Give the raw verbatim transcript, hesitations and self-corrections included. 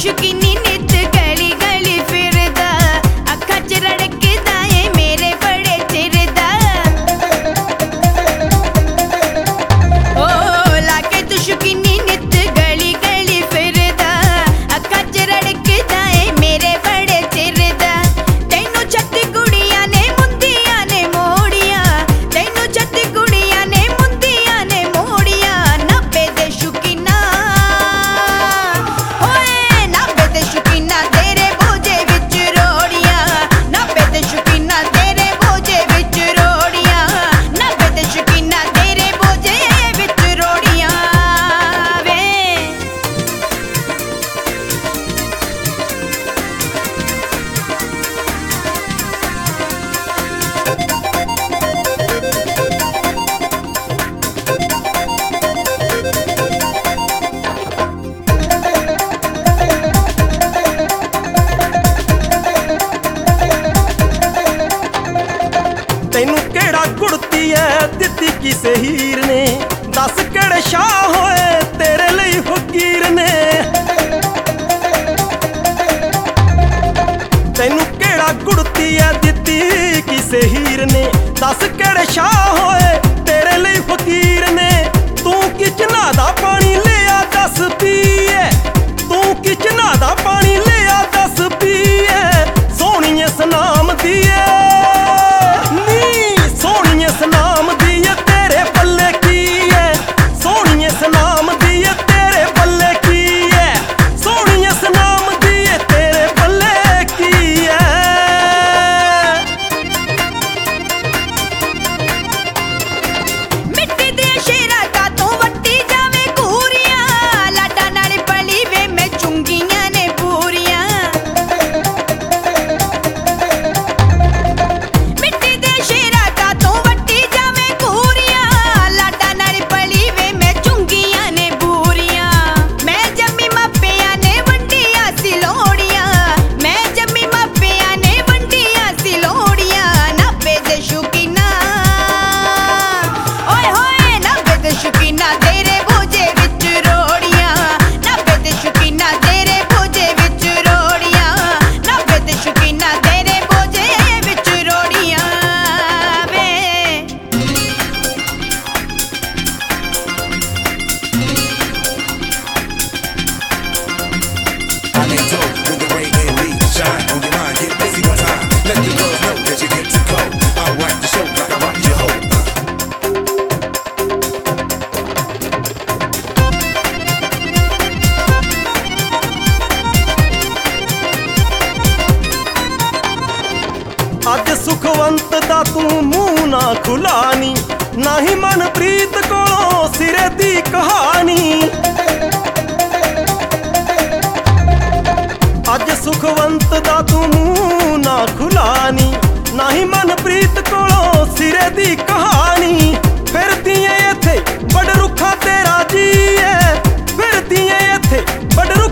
शौकीनी नित गली गली फिरदा अखां च रड़कदा ए मेरे बड़े चिर दा ओ लाके तू शौकीनी नित गली गली फिरदा अखां च रड़कदा ए मेरे बड़े चिर दा तैनू छत्ती कुड़ियां ने मुंदियां ने मोड़ियां तैनू छत्ती कुड़ियां ने मुंदियां ने मोड़ियां नब्बे दे शौकीना होए नब्बे दे शौकीना तेरे बोझे विच रोड़ियां नब्बे दे शौकीना तेरे बोझे विच रोड़ियां नब्बे दे शौकीना तेरे बोझे विच रोड़ियां वे तैनू केड़ा गुड़ती है दित्ती किसे हीर ने दस केड़े शाह होए तेरे लिए फकीर ने तैनू केड़ा गुड़ती है दित्ती किसे हीर ने दस केड़े शाह होए तेरे लिए फकीर ने तू किचना दा पानी लिया दस पीए तू किचना दा पानी लिया दस पीए सोहणिए सनाम दिए सोहणिए सनाम दिए तेरे पल्ले की है सोहणिए सनाम दिए तेरे पल्ले की है सोहणिए सनाम दिए तेरे पल्ले की है मिट्टी दे शेरा का तू वट्टी जावे घूरियां लाडा नाल पली वे मैं चुंगियां ने पूरियां मिट्टी दे शेरा का तू वट्टी जावे घूरियां लाडा नाल पली वे मैं चुंगियां ने पूरियां मैं जम्मी मापिया ने वंडियां सिलोड़ियां मैं जम्मी मापिया ने वंडियां सिलोड़ियां नब्बे दे शौकीना ओए होए नब्बे दे शौकीना तेरे बोझे विच रोड़ियां नब्बे दे शौकीना तेरे बोझे विच रोड़ियां नब्बे दे शौकीना तेरे बोझे विच रोड़ियां वे I need to with the way it leaves. Shine on your mind, get busy one time. Let the girls know that you get to go. I'll rock the show like I rock your hoe. अज सुखवंत दा तू मूंह ना खुलानी ना ही मनप्रीत कोलों सिरे दी कहानी अज सुखवंत दा तू मूंह ना खुलानी ना ही मनप्रीत कोलों सिरे दी कहानी फिरदी ऐ इत्थे बड़ रुखा तेरा जी है फिरदी ऐ इत्थे बड़